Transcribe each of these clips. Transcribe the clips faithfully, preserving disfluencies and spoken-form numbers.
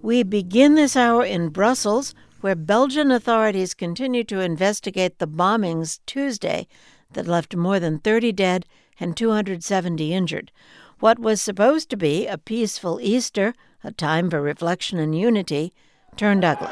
We begin this hour in Brussels, where Belgian authorities continue to investigate the bombings Tuesday that left more than thirty dead and two hundred seventy injured. What was supposed to be a peaceful Easter, a time for reflection and unity, turned ugly.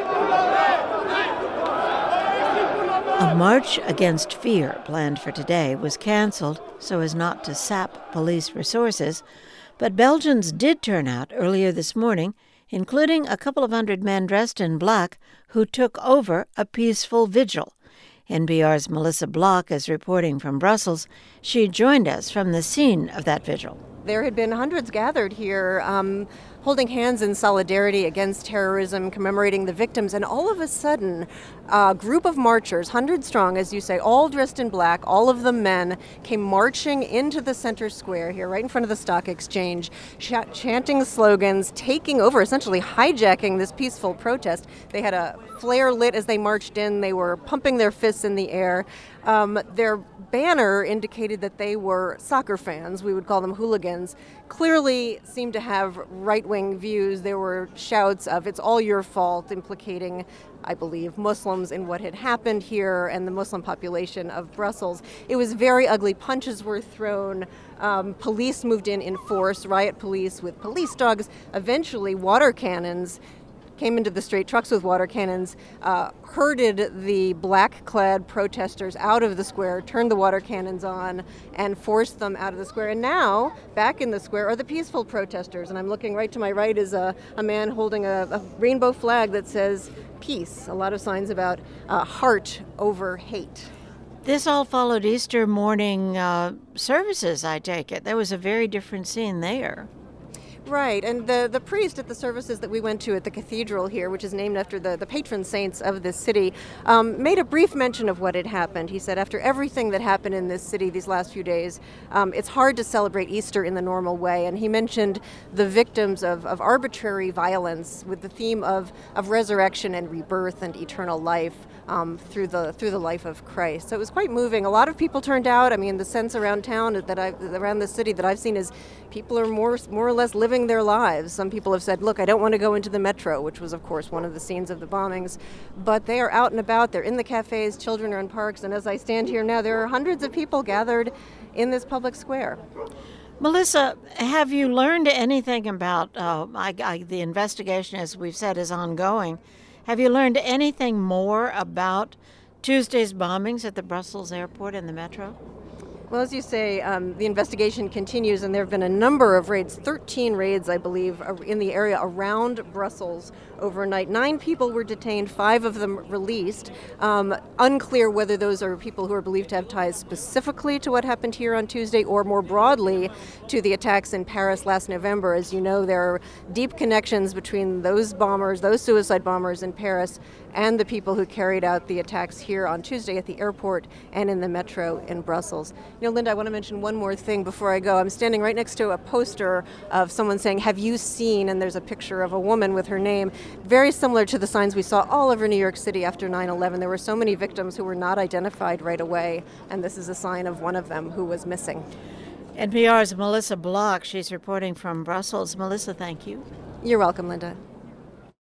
A march against fear planned for today was canceled so as not to sap police resources, but Belgians did turn out earlier this morning, including a couple of hundred men dressed in black who took over a peaceful vigil. N P R's Melissa Block is reporting from Brussels. She joined us from the scene of that vigil. There had been hundreds gathered here, um, holding hands in solidarity against terrorism, commemorating the victims, and all of a sudden, a group of marchers, hundred strong, as you say, all dressed in black, all of them men, came marching into the center square here, right in front of the Stock Exchange, ch- chanting slogans, taking over, essentially hijacking this peaceful protest. They had a flare lit as they marched in. They were pumping their fists in the air. Um, their banner indicated that they were soccer fans. We would call them hooligans. Clearly seemed to have right-wing views. There were shouts of, "It's all your fault," implicating, I believe, Muslims in what had happened here and the Muslim population of Brussels. It was very ugly. Punches were thrown. Um, police moved in in force, riot police with police dogs. Eventually, water cannons came into the street, trucks with water cannons, uh, herded the black-clad protesters out of the square, turned the water cannons on, and forced them out of the square. And now, back in the square are the peaceful protesters. And I'm looking right to my right is a, a man holding a, a rainbow flag that says peace. A lot of signs about uh, heart over hate. This all followed Easter morning uh, services, I take it. There was a very different scene there. Right, and the, the priest at the services that we went to at the cathedral here, which is named after the, the patron saints of this city, um, made a brief mention of what had happened. He said, after everything that happened in this city these last few days, um, it's hard to celebrate Easter in the normal way. And he mentioned the victims of, of arbitrary violence with the theme of, of resurrection and rebirth and eternal life um, through the through the life of Christ. So it was quite moving. A lot of people turned out. I mean, the sense around town that I around the city that I've seen is people are more more or less living their lives. Some people have said, look, I don't want to go into the metro, which was, of course, one of the scenes of the bombings. But they are out and about. They're in the cafes. Children are in parks. And as I stand here now, there are hundreds of people gathered in this public square. Melissa, have you learned anything about uh, I, I, the investigation, as we've said, is ongoing? Have you learned anything more about Tuesday's bombings at the Brussels airport and the metro? Well, as you say, um, the investigation continues, and there have been a number of raids, thirteen raids, I believe, in the area around Brussels overnight. Nine people were detained, five of them released. Um, unclear whether those are people who are believed to have ties specifically to what happened here on Tuesday or more broadly to the attacks in Paris last November. As you know, there are deep connections between those bombers, those suicide bombers in Paris, and the people who carried out the attacks here on Tuesday at the airport and in the metro in Brussels. You know, Linda, I want to mention one more thing before I go. I'm standing right next to a poster of someone saying, "Have you seen?" And there's a picture of a woman with her name, very similar to the signs we saw all over New York City after nine eleven. There were so many victims who were not identified right away, and this is a sign of one of them who was missing. N P R's Melissa Block, she's reporting from Brussels. Melissa, thank you. You're welcome, Linda.